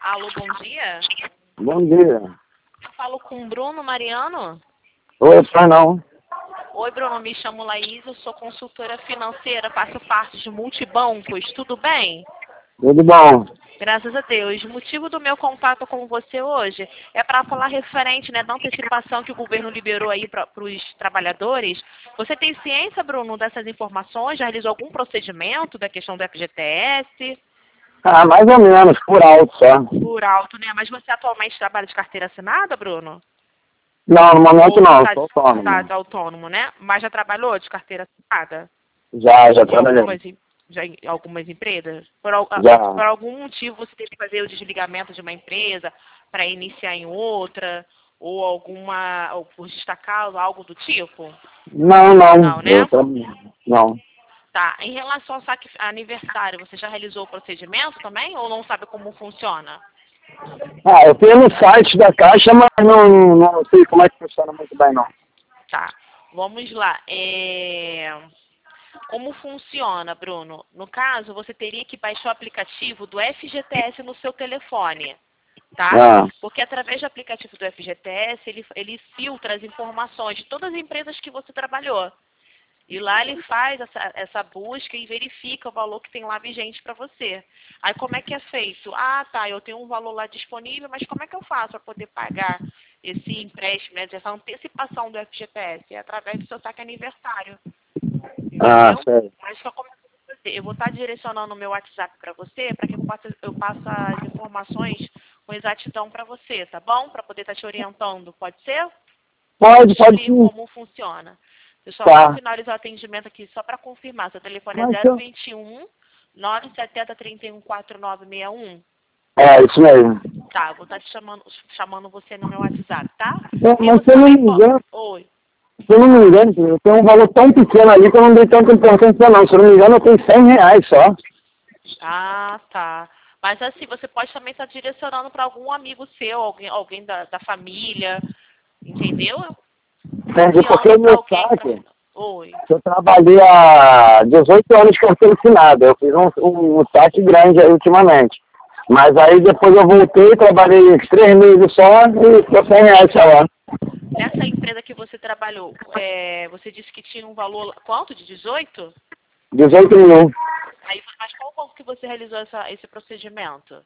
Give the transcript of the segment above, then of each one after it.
Alô, bom dia. Bom dia. Eu falo com o Bruno Mariano. Oi, faz não. Oi, Bruno, me chamo Laís, eu sou consultora financeira, faço parte de multibancos, tudo bem? Tudo bom? Graças a Deus. O motivo do meu contato com você hoje é para falar referente, né, da antecipação que o governo liberou aí para os trabalhadores. Você tem ciência, Bruno, dessas informações? Já realizou algum procedimento da questão do FGTS? Ah, mais ou menos, por alto só. Por alto, né? Mas você atualmente trabalha de carteira assinada, Bruno? Não, no momento Ou não, tá, sou autônomo. tá autônomo, né? Mas já trabalhou de carteira assinada? Já Em trabalhei. em algumas empresas? Já. Por algum motivo você teve que fazer o desligamento de uma empresa para iniciar em outra? Ou ou por destacar algo do tipo? Não, não. Não, né? Não. Tá. Em relação ao saque aniversário, você já realizou o procedimento também? Ou não sabe como funciona? Ah, eu tenho no site da Caixa, mas não sei como é que funciona muito bem, não. Tá. Vamos lá. Como funciona, Bruno? No caso, você teria que baixar o aplicativo do FGTS no seu telefone, tá? Ah, Porque através do aplicativo do FGTS, ele filtra as informações de todas as empresas que você trabalhou. E lá ele faz essa busca e verifica o valor que tem lá vigente para você. Aí como é que é feito? Ah, tá, eu tenho um valor lá disponível, mas como é que eu faço para poder pagar esse empréstimo, né, essa antecipação do FGTS? É através do seu saque aniversário. Entendeu? sério. Mas só como eu fazer? Eu vou estar direcionando o meu WhatsApp para você, para que eu passe as informações com exatidão para você, tá bom? Para poder estar te orientando, pode ser? Vou te Pode explico sim. como funciona. Eu só vou Tá. finalizar o atendimento aqui só para confirmar. Seu telefone é Mas eu... 021 970 31 4961. É, isso mesmo. Tá, eu vou estar te chamando você no meu WhatsApp, tá? É, E mas você se eu não também me pode... engano, Oi. se eu não me engano, eu tenho um valor tão pequeno ali que eu não dei tanta importância não. Se eu não me engano, eu tenho R$ 100 só. Ah, tá. Mas assim, você pode também estar direcionando para algum amigo seu, alguém da família, entendeu? Entendi, porque Enviando o para meu alguém para... saque, Oi. eu trabalhei há 18 anos que eu fui ensinado. Eu fiz um saque grande aí ultimamente. Mas aí depois eu voltei, trabalhei uns 3 meses só e ficou R$ 100 só. Nessa empresa que você trabalhou, você disse que tinha um valor quanto? De 18? 18 mil. Aí, mas qual banco que você realizou esse procedimento?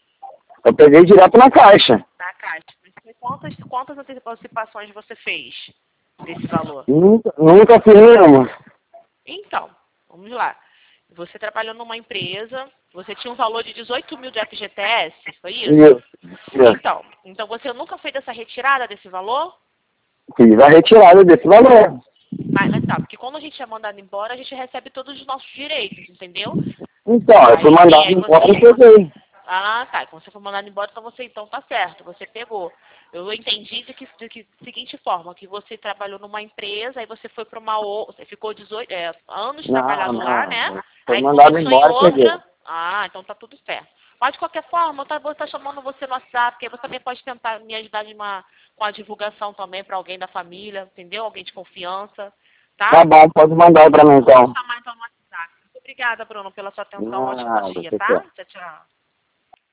Eu peguei direto na caixa. Na Caixa. Quantas antecipações você fez desse valor? Nunca fiz nenhuma. Então, vamos lá. Você trabalhou numa empresa, você tinha um valor de 18 mil de FGTS, foi isso? Isso. Isso. Então você nunca fez essa retirada desse valor? Fiz a retirada desse valor. Mas tá, porque quando a gente é mandado embora, a gente recebe todos os nossos direitos, entendeu? Então, eu fui Aí sim, mandado aí embora e você... peguei. Ah, tá. Quando você foi mandado embora, então você então tá certo, você pegou. Eu entendi de que seguinte forma, que você trabalhou numa empresa, aí você foi para uma outra, você ficou 18 anos Não, trabalhando lá, né? não. Foi Aí mandado começou em embora e peguei. outra. Ah, então tá tudo certo. Mas de qualquer forma, vou estar chamando você no WhatsApp, porque você também pode tentar me ajudar com a divulgação também para alguém da família, entendeu? Alguém de confiança, Tá tá? bom, pode mandar pra mim Vou te então. chamar então no WhatsApp. Muito obrigada, Bruno, pela sua atenção. Ótimo Nada, dia, tchau. tá? Tchau, tchau.